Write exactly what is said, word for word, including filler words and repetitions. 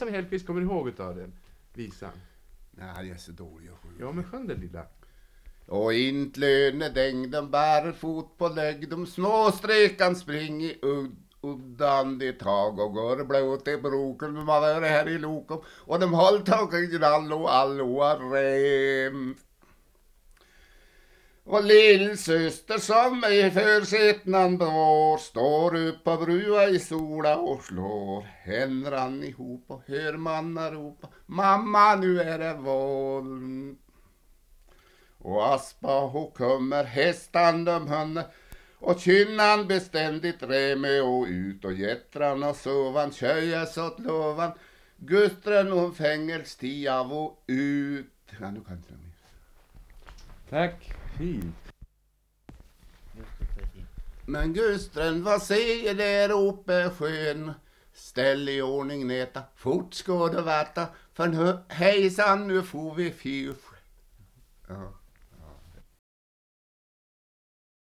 som Hellqvist kommer ihåg utav den visan. Nej, jag är så dålig att sjunga. Ja, men sjung den lilla. Och inte lönedäng, de bär fot på lägg, de små strekan spring i udd. Uddan det tag och går blåt i broken, de har varit här i lokom och de håll tagit allo allo rem. Och lillsyster som är försättnan bår står upp på brua i sola och slår händerna ihop och hör manna ropa mamma nu är det våld. Och aspa hon kommer hästan de hönne och kynnan beständigt reme och ut och jättran och sovan köjas åt lovan gustren och fängelstia och ut. Ja, nu kan jag mer. Tack, fint. Men gustren, vad säger där uppe sjön? Ställ i ordning neta, fort ska du veta, för nu, hejsan nu får vi fyr. Ja.